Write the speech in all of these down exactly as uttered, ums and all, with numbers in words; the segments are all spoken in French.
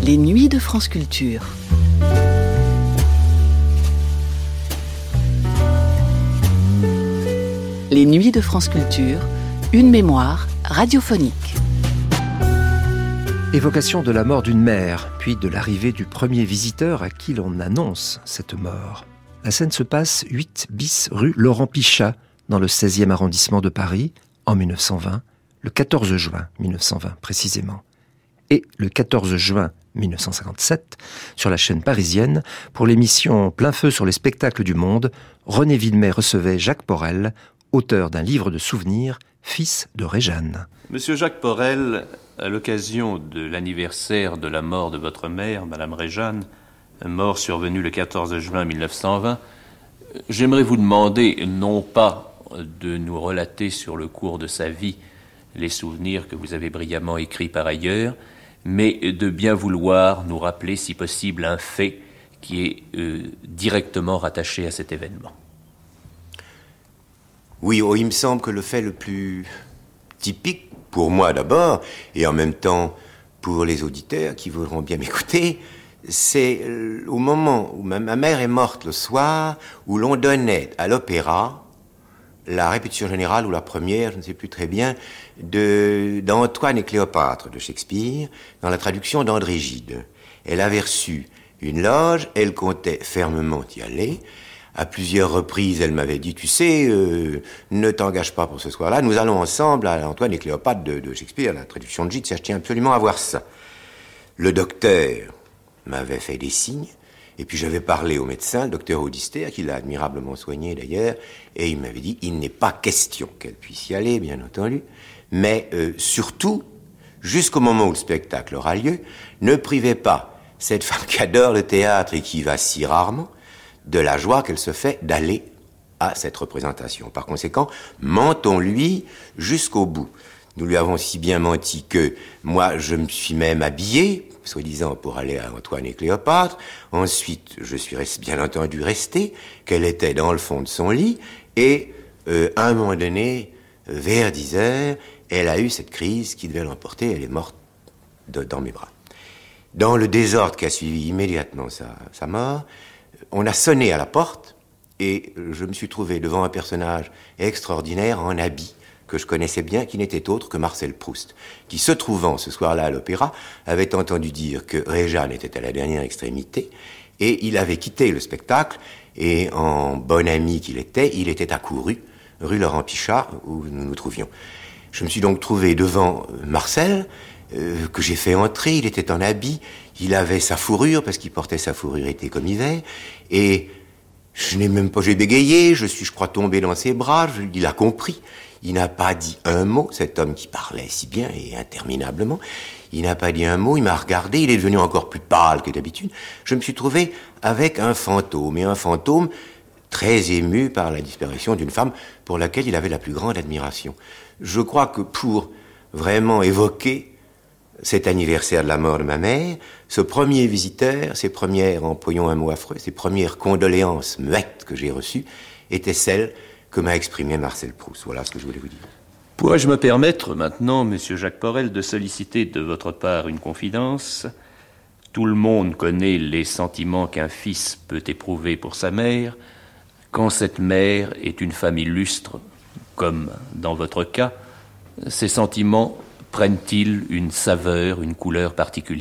Les Nuits de France Culture. Les Nuits de France Culture, une mémoire radiophonique. Évocation de la mort d'une mère, puis de l'arrivée du premier visiteur à qui l'on annonce cette mort. La scène se passe huit bis rue Laurent Pichat, dans le seizième arrondissement de Paris, en mille neuf cent vingt, le quatorze juin mille neuf cent vingt précisément. Et le quatorze juin mille neuf cent cinquante-sept, sur la chaîne parisienne, pour l'émission Plein feu sur les spectacles du monde, René Villemet recevait Jacques Porel, auteur d'un livre de souvenirs, fils de Réjeanne. Monsieur Jacques Porel, à l'occasion de l'anniversaire de la mort de votre mère, Madame Réjeanne, mort survenue le quatorze juin mille neuf cent vingt, j'aimerais vous demander, non pas de nous relater sur le cours de sa vie les souvenirs que vous avez brillamment écrits par ailleurs, mais de bien vouloir nous rappeler, si possible, un fait qui est euh, directement rattaché à cet événement. Oui, oh, il me semble que le fait le plus typique, pour moi d'abord, et en même temps pour les auditeurs qui voudront bien m'écouter, c'est euh, au moment où ma, ma mère est morte le soir, où l'on donnait à l'opéra la répétition générale, ou la première, je ne sais plus très bien, de, d'Antoine et Cléopâtre de Shakespeare, dans la traduction d'André Gide. Elle avait reçu une loge, elle comptait fermement y aller. À plusieurs reprises, elle m'avait dit, tu sais, euh, ne t'engage pas pour ce soir-là, nous allons ensemble à Antoine et Cléopâtre de, de Shakespeare, la traduction de Gide, ça, je tiens absolument à voir ça. Le docteur m'avait fait des signes, et puis j'avais parlé au médecin, le docteur Audister, qui l'a admirablement soigné d'ailleurs, et il m'avait dit, il n'est pas question qu'elle puisse y aller, bien entendu, mais euh, surtout, jusqu'au moment où le spectacle aura lieu, ne privez pas cette femme qui adore le théâtre et qui y va si rarement, de la joie qu'elle se fait d'aller à cette représentation. Par conséquent, mentons-lui jusqu'au bout. Nous lui avons si bien menti que moi, je me suis même habillé, soi-disant pour aller à Antoine et Cléopâtre. Ensuite, je suis bien entendu resté, qu'elle était dans le fond de son lit, et euh, à un moment donné, vers dix heures, elle a eu cette crise qui devait l'emporter, elle est morte de, dans mes bras. Dans le désordre qui a suivi immédiatement sa, sa mort, on a sonné à la porte, et je me suis trouvé devant un personnage extraordinaire en habit, que je connaissais bien, qui n'était autre que Marcel Proust, qui, se trouvant ce soir-là à l'opéra, avait entendu dire que Réjeanne était à la dernière extrémité, et il avait quitté le spectacle, et en bon ami qu'il était, il était accouru, rue Laurent Pichat, où nous nous trouvions. Je me suis donc trouvé devant Marcel, euh, que j'ai fait entrer, il était en habit, il avait sa fourrure, parce qu'il portait sa fourrure été comme hiver, et je n'ai même pas, j'ai bégayé, je suis, je crois, tombé dans ses bras, je, il a compris. Il n'a pas dit un mot, cet homme qui parlait si bien et interminablement. Il n'a pas dit un mot, il m'a regardé, il est devenu encore plus pâle que d'habitude. Je me suis trouvé avec un fantôme, et un fantôme très ému par la disparition d'une femme pour laquelle il avait la plus grande admiration. Je crois que pour vraiment évoquer cet anniversaire de la mort de ma mère, ce premier visiteur, ces premières, employons un mot affreux, ces premières condoléances muettes que j'ai reçues, étaient celles que m'a exprimé Marcel Proust. Voilà ce que je voulais vous dire. Pourrais-je me permettre maintenant, monsieur Jacques Porel, de solliciter de votre part une confidence ? Tout le monde connaît les sentiments qu'un fils peut éprouver pour sa mère. Quand cette mère est une femme illustre, comme dans votre cas, ces sentiments prennent-ils une saveur, une couleur particulière ?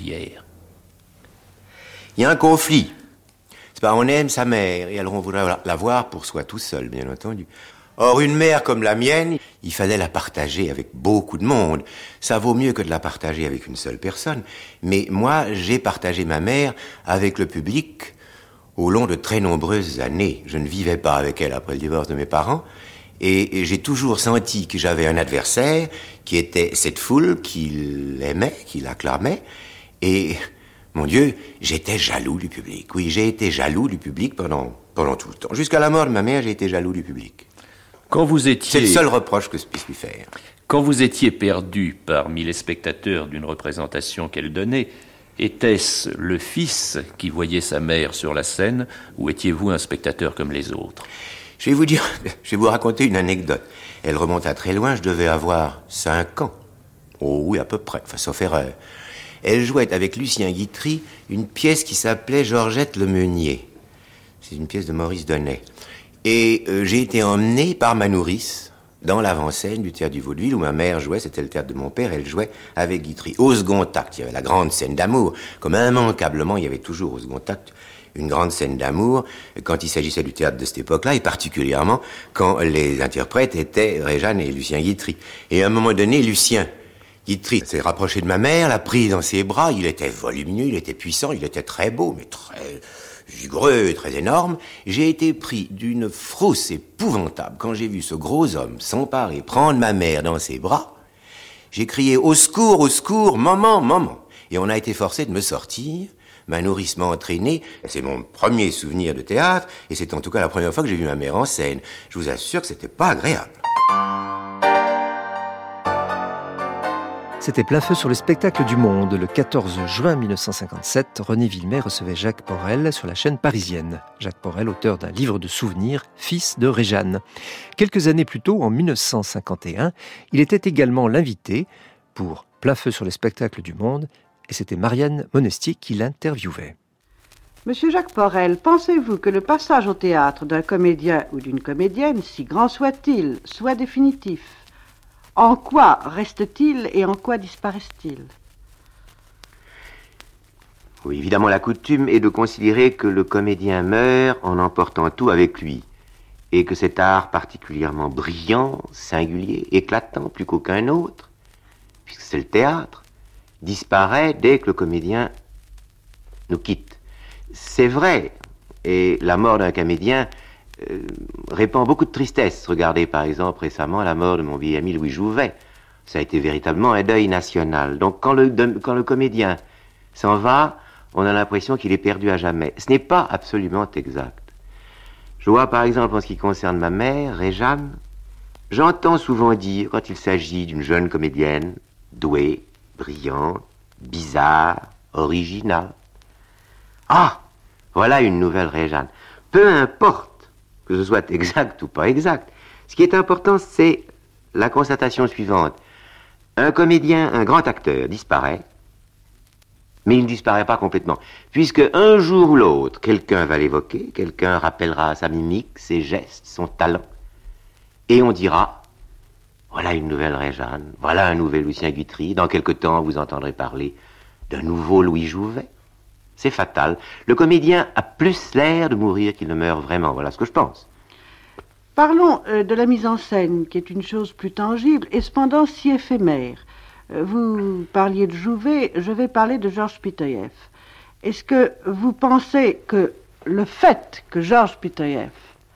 Il y a un conflit. C'est pas, on aime sa mère, et alors on voudrait la voir pour soi tout seul, bien entendu. Or, une mère comme la mienne, il fallait la partager avec beaucoup de monde. Ça vaut mieux que de la partager avec une seule personne. Mais moi, j'ai partagé ma mère avec le public au long de très nombreuses années. Je ne vivais pas avec elle après le divorce de mes parents, et, et j'ai toujours senti que j'avais un adversaire qui était cette foule qui l'aimait, qui l'acclamait, et... Mon Dieu, j'étais jaloux du public. Oui, j'ai été jaloux du public pendant, pendant tout le temps. Jusqu'à la mort de ma mère, j'ai été jaloux du public. Quand vous étiez... C'est le seul reproche que je puisse lui faire. Quand vous étiez perdu parmi les spectateurs d'une représentation qu'elle donnait, était-ce le fils qui voyait sa mère sur la scène, ou étiez-vous un spectateur comme les autres ? Je vais vous dire, je vais vous raconter une anecdote. Elle remonte à très loin, je devais avoir cinq ans. Oh oui, à peu près, enfin, sauf erreur. elle jouait avec Lucien Guitry une pièce qui s'appelait Georgette le Meunier. C'est une pièce de Maurice Donnet. Et euh, j'ai été emmené par ma nourrice dans l'avant-scène du théâtre du Vaudeville où ma mère jouait, c'était le théâtre de mon père, elle jouait avec Guitry. Au second acte, il y avait la grande scène d'amour. Comme immanquablement, il y avait toujours au second acte une grande scène d'amour quand il s'agissait du théâtre de cette époque-là, et particulièrement quand les interprètes étaient Réjeanne et Lucien Guitry. Et à un moment donné, Lucien Guitry s'est rapproché de ma mère, l'a pris dans ses bras, il était volumineux, il était puissant, il était très beau, mais très vigoureux, très énorme. J'ai été pris d'une frousse épouvantable quand j'ai vu ce gros homme s'emparer, prendre ma mère dans ses bras. J'ai crié « Au secours, au secours, maman, maman !» Et on a été forcé de me sortir. Ma nourrice m'a entraîné. C'est mon premier souvenir de théâtre, et c'est en tout cas la première fois que j'ai vu ma mère en scène. Je vous assure que c'était pas agréable. C'était Plein Feu sur le spectacle du Monde. Le quatorze juin mille neuf cent cinquante-sept, René Villemet recevait Jacques Porel sur la chaîne parisienne. Jacques Porel, auteur d'un livre de souvenirs, fils de Réjeanne. Quelques années plus tôt, en mille neuf cent cinquante et un, il était également l'invité pour Plein Feu sur le spectacle du Monde, et c'était Marianne Monestier qui l'interviewait. Monsieur Jacques Porel, pensez-vous que le passage au théâtre d'un comédien ou d'une comédienne, si grand soit-il, soit définitif ? En quoi reste-t-il et en quoi disparaît-il ? Oui, évidemment, la coutume est de considérer que le comédien meurt en emportant tout avec lui, et que cet art particulièrement brillant, singulier, éclatant plus qu'aucun autre, puisque c'est le théâtre, disparaît dès que le comédien nous quitte. C'est vrai, et la mort d'un comédien euh, répand beaucoup de tristesse. Regardez par exemple récemment la mort de mon vieil ami Louis Jouvet. Ça a été véritablement un deuil national. Donc quand le, de, quand le comédien s'en va, on a l'impression qu'il est perdu à jamais. Ce n'est pas absolument exact. Je vois par exemple en ce qui concerne ma mère, Réjeanne, j'entends souvent dire, quand il s'agit d'une jeune comédienne, douée, brillante, bizarre, originale. Ah, voilà une nouvelle Réjeanne. Peu importe que ce soit exact ou pas exact. Ce qui est important, c'est la constatation suivante. Un comédien, un grand acteur, disparaît, mais il ne disparaît pas complètement. Puisque un jour ou l'autre, quelqu'un va l'évoquer, quelqu'un rappellera sa mimique, ses gestes, son talent, et on dira... Voilà une nouvelle Réjeanne, voilà un nouvel Lucien Guitry. Dans quelque temps, vous entendrez parler d'un nouveau Louis Jouvet. C'est fatal. Le comédien a plus l'air de mourir qu'il ne meurt vraiment. Voilà ce que je pense. Parlons euh, de la mise en scène, qui est une chose plus tangible et cependant si éphémère. Euh, vous parliez de Jouvet, je vais parler de Georges Pitoïev. Est-ce que vous pensez que le fait que Georges Pitoïev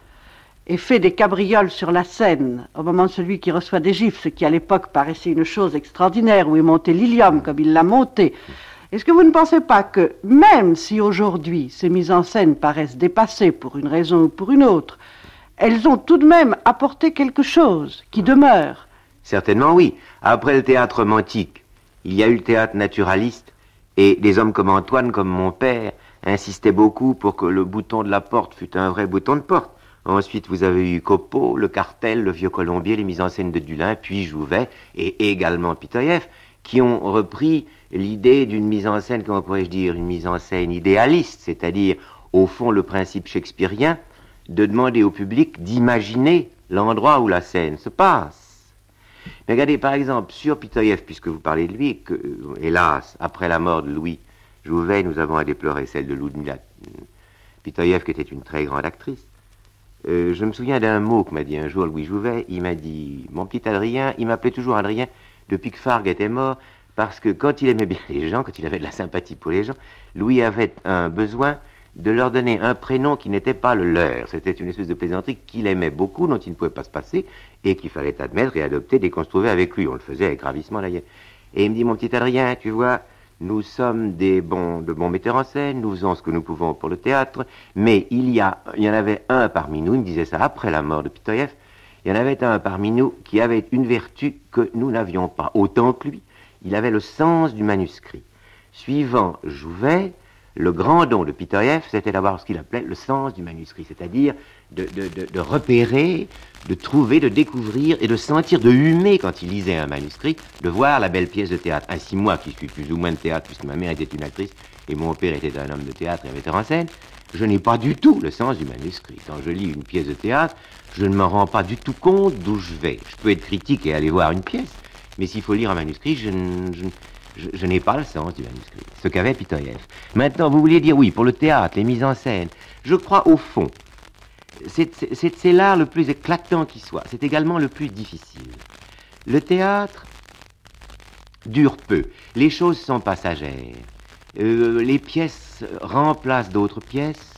et fait des cabrioles sur la scène au moment de celui qui reçoit des gifles, ce qui à l'époque paraissait une chose extraordinaire, où est monté Lilium comme il l'a monté. Est-ce que vous ne pensez pas que, même si aujourd'hui ces mises en scène paraissent dépassées pour une raison ou pour une autre, elles ont tout de même apporté quelque chose qui demeure? Certainement oui. Après le théâtre romantique, il y a eu le théâtre naturaliste, et des hommes comme Antoine, comme mon père, insistaient beaucoup pour que le bouton de la porte fût un vrai bouton de porte. Ensuite, vous avez eu Copeau, le Cartel, le Vieux Colombier, les mises en scène de Dulin, puis Jouvet, et également Pitoïev, qui ont repris l'idée d'une mise en scène, comment pourrais-je dire, une mise en scène idéaliste, c'est-à-dire, au fond, le principe shakespearien de demander au public d'imaginer l'endroit où la scène se passe. Mais regardez, par exemple, sur Pitoïev, puisque vous parlez de lui, que, hélas, après la mort de Louis Jouvet, nous avons à déplorer celle de Ludmila Pitoïev, qui était une très grande actrice. Euh, je me souviens d'un mot que m'a dit un jour Louis Jouvet. Il m'a dit, mon petit Adrien, il m'appelait toujours Adrien depuis que Fargue était mort, parce que quand il aimait bien les gens, quand il avait de la sympathie pour les gens, Louis avait un besoin de leur donner un prénom qui n'était pas le leur. C'était une espèce de plaisanterie qu'il aimait beaucoup, dont il ne pouvait pas se passer, et qu'il fallait admettre et adopter dès qu'on se trouvait avec lui. On le faisait avec ravissement d'ailleurs. Et il me dit, mon petit Adrien, tu vois, nous sommes des bons, de bons metteurs en scène, nous faisons ce que nous pouvons pour le théâtre, mais il y a, il y en avait un parmi nous, il me disait ça après la mort de Pitoïev, il y en avait un parmi nous qui avait une vertu que nous n'avions pas, autant que lui. Il avait le sens du manuscrit. Suivant Jouvet, Le grand don de Pitoïev, c'était d'avoir ce qu'il appelait le sens du manuscrit, c'est-à-dire de, de, de, de repérer, de trouver, de découvrir et de sentir, de humer quand il lisait un manuscrit, de voir la belle pièce de théâtre. Ainsi, moi, qui suis plus ou moins de théâtre, puisque ma mère était une actrice et mon père était un homme de théâtre et un metteur en scène, je n'ai pas du tout le sens du manuscrit. Quand je lis une pièce de théâtre, je ne m'en rends pas du tout compte d'où je vais. Je peux être critique et aller voir une pièce, mais s'il faut lire un manuscrit, je, je, je, je n'ai pas le sens du manuscrit. Ce qu'avait Pitoïev. Maintenant, vous vouliez dire, oui, pour le théâtre, les mises en scène. Je crois, au fond, c'est, c'est, c'est l'art le plus éclatant qui soit. C'est également le plus difficile. Le théâtre dure peu. Les choses sont passagères. Euh, les pièces remplacent d'autres pièces.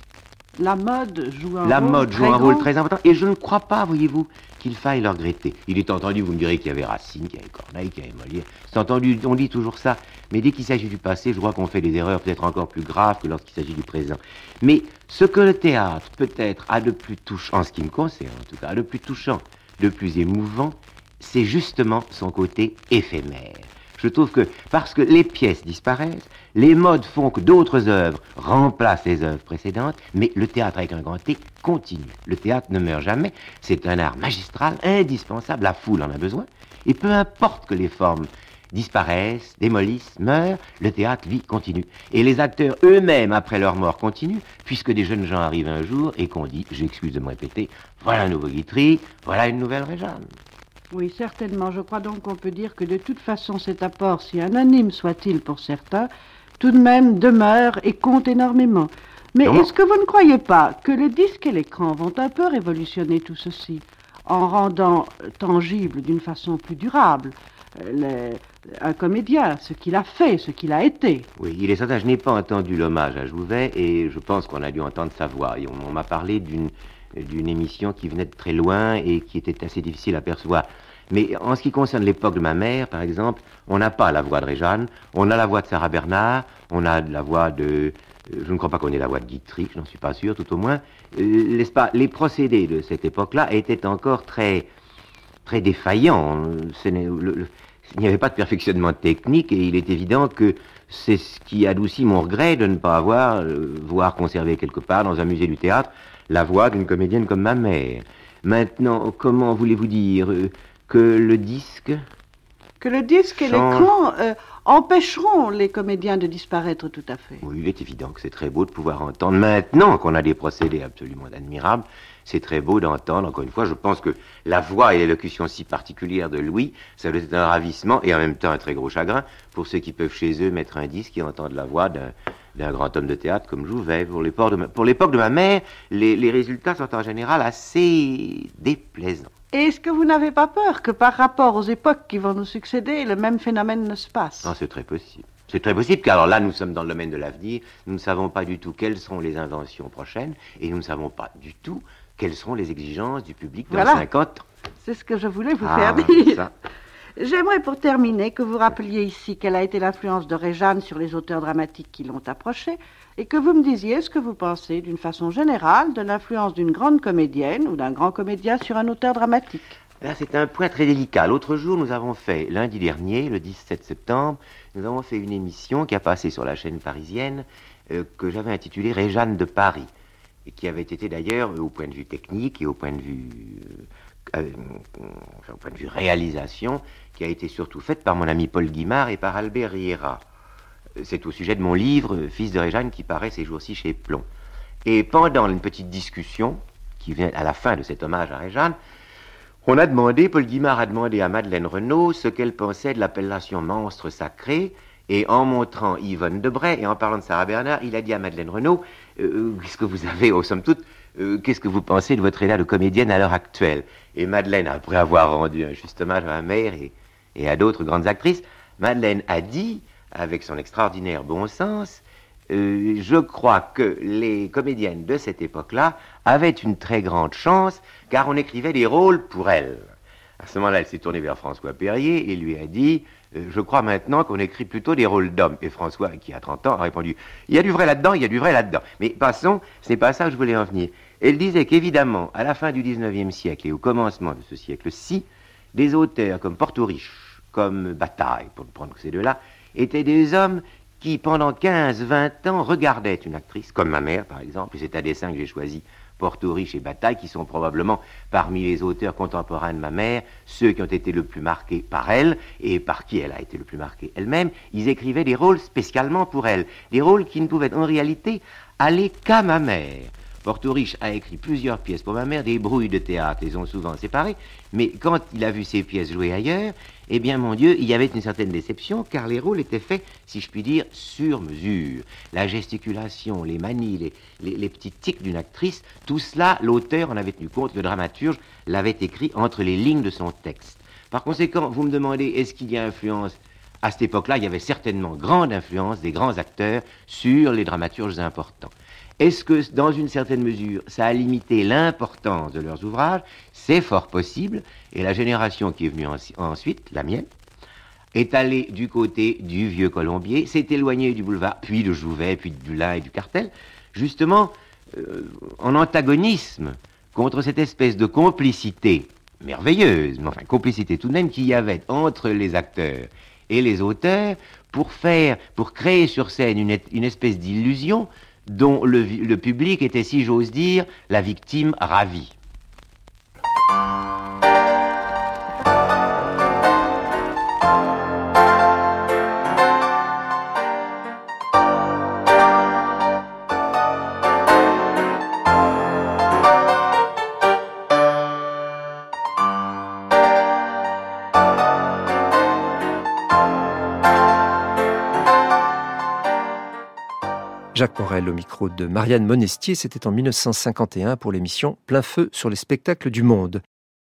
La mode joue un La rôle mode joue très un rôle grand. très important. Et je ne crois pas, voyez-vous, qu'il faille le regretter. Il est entendu, vous me direz qu'il y avait Racine, qu'il y avait Corneille, qu'il y avait Molière. C'est entendu, on dit toujours ça. Mais dès qu'il s'agit du passé, je crois qu'on fait des erreurs peut-être encore plus graves que lorsqu'il s'agit du présent. Mais ce que le théâtre, peut-être, a de plus touchant, en ce qui me concerne en tout cas, a de plus touchant, de plus émouvant, c'est justement son côté éphémère. Je trouve que, parce que les pièces disparaissent, les modes font que d'autres œuvres remplacent les œuvres précédentes, mais le théâtre avec un grand T continue. Le théâtre ne meurt jamais, c'est un art magistral, indispensable, la foule en a besoin, et peu importe que les formes disparaissent, démolissent, meurent, le théâtre, lui, continue. Et les acteurs eux-mêmes, après leur mort, continuent, puisque des jeunes gens arrivent un jour et qu'on dit, j'excuse de me répéter, voilà un nouveau Guitry, voilà une nouvelle Réjeanne. Oui, certainement. Je crois donc qu'on peut dire que de toute façon, cet apport, si anonyme soit-il pour certains, tout de même demeure et compte énormément. Mais Comment ? est-ce que vous ne croyez pas que le disque et l'écran vont un peu révolutionner tout ceci, en rendant tangible d'une façon plus durable euh, le, un comédien, ce qu'il a fait, ce qu'il a été ? Oui, il est certain, je n'ai pas entendu l'hommage à Jouvet, et je pense qu'on a dû entendre sa voix. Et on, on m'a parlé d'une... d'une émission qui venait de très loin et qui était assez difficile à percevoir. Mais en ce qui concerne l'époque de ma mère, par exemple, on n'a pas la voix de Réjeanne, on a la voix de Sarah Bernard, on a la voix de... Je ne crois pas qu'on ait la voix de Guitry, je n'en suis pas sûr, tout au moins. Euh, n'est-ce pas, les procédés de cette époque-là étaient encore très, très défaillants. Ce n'est, le, le, il n'y avait pas de perfectionnement technique et il est évident que c'est ce qui adoucit mon regret de ne pas avoir, euh, voire conserver quelque part dans un musée du théâtre, la voix d'une comédienne comme ma mère. Maintenant, comment voulez-vous dire euh, que le disque... Que le disque et change... l'écran euh, empêcheront les comédiens de disparaître tout à fait. Oui, il est évident que c'est très beau de pouvoir entendre, maintenant qu'on a des procédés absolument admirables, c'est très beau d'entendre, encore une fois, je pense que la voix et l'élocution si particulière de Louis, ça doit être un ravissement et en même temps un très gros chagrin pour ceux qui peuvent chez eux mettre un disque et entendre la voix d'un... d'un grand homme de théâtre comme Jouvet. Pour l'époque de ma, pour l'époque de ma mère, les, les résultats sont en général assez déplaisants. Et est-ce que vous n'avez pas peur que par rapport aux époques qui vont nous succéder, le même phénomène ne se passe ? Non, c'est très possible. C'est très possible, car alors là, nous sommes dans le domaine de l'avenir, nous ne savons pas du tout quelles seront les inventions prochaines, et nous ne savons pas du tout quelles seront les exigences du public dans voilà. cinquante ans. C'est ce que je voulais vous ah, faire dire. Ça. J'aimerais pour terminer que vous rappeliez ici quelle a été l'influence de Réjeanne sur les auteurs dramatiques qui l'ont approché et que vous me disiez ce que vous pensez d'une façon générale de l'influence d'une grande comédienne ou d'un grand comédien sur un auteur dramatique. Là, c'est un point très délicat. L'autre jour, nous avons fait, lundi dernier, le dix-sept septembre, nous avons fait une émission qui a passé sur la chaîne parisienne euh, que j'avais intitulée Réjeanne de Paris et qui avait été d'ailleurs, au point de vue technique et au point de vue... Euh, enfin, au point de vue réalisation, qui a été surtout faite par mon ami Paul Guimard et par Albert Riera. C'est au sujet de mon livre « Fils de Réjeanne » qui paraît ces jours-ci chez Plon. Et pendant une petite discussion, qui vient à la fin de cet hommage à Réjeanne, on a demandé, Paul Guimard a demandé à Madeleine Renaud ce qu'elle pensait de l'appellation monstre sacré, et en montrant Yvonne Debray et en parlant de Sarah Bernard, il a dit à Madeleine Renaud, euh, qu'est-ce que vous avez, au somme toute, euh, qu'est-ce que vous pensez de votre état de comédienne à l'heure actuelle ? Et Madeleine, après avoir rendu un juste hommage à ma mère et, et à d'autres grandes actrices, Madeleine a dit, avec son extraordinaire bon sens, euh, je crois que les comédiennes de cette époque-là avaient une très grande chance, car on écrivait des rôles pour elles. À ce moment-là, elle s'est tournée vers François Perrier et lui a dit, euh, je crois maintenant qu'on écrit plutôt des rôles d'hommes. Et François, qui a trente ans, a répondu, il y a du vrai là-dedans, il y a du vrai là-dedans. Mais passons, c'est pas ça que je voulais en venir. Elle disait qu'évidemment, à la fin du dix-neuvième siècle et au commencement de ce siècle-ci, des auteurs comme Portoriche, comme Bataille, pour ne prendre que ces deux-là, étaient des hommes qui, pendant quinze vingt ans, regardait une actrice, comme ma mère, par exemple, et c'est à dessein que j'ai choisi Porto Riche et Bataille, qui sont probablement, parmi les auteurs contemporains de ma mère, ceux qui ont été le plus marqués par elle, et par qui elle a été le plus marquée elle-même. Ils écrivaient des rôles spécialement pour elle, des rôles qui ne pouvaient en réalité aller qu'à ma mère. Porto Riche a écrit plusieurs pièces pour ma mère, des brouilles de théâtre les ont souvent séparées, mais quand il a vu ces pièces jouées ailleurs, eh bien, mon Dieu, il y avait une certaine déception, car les rôles étaient faits, si je puis dire, sur mesure. La gesticulation, les manies, les, les, les petits tics d'une actrice, tout cela, l'auteur en avait tenu compte, le dramaturge l'avait écrit entre les lignes de son texte. Par conséquent, vous me demandez, est-ce qu'il y a influence? À cette époque-là, il y avait certainement grande influence des grands acteurs sur les dramaturges importants. Est-ce que, dans une certaine mesure, ça a limité l'importance de leurs ouvrages? C'est fort possible, et la génération qui est venue en, ensuite, la mienne, est allée du côté du vieux Colombier, s'est éloignée du boulevard, puis de Jouvet, puis du Lin et du Cartel, justement euh, en antagonisme contre cette espèce de complicité merveilleuse, mais enfin complicité tout de même qu'il y avait entre les acteurs et les auteurs pour faire, pour créer sur scène une, une espèce d'illusion dont le, le public était, si j'ose dire, la victime ravie. Jacques Morel au micro de Marianne Monestier, c'était en mille neuf cent cinquante et un pour l'émission Plein Feu sur les spectacles du monde.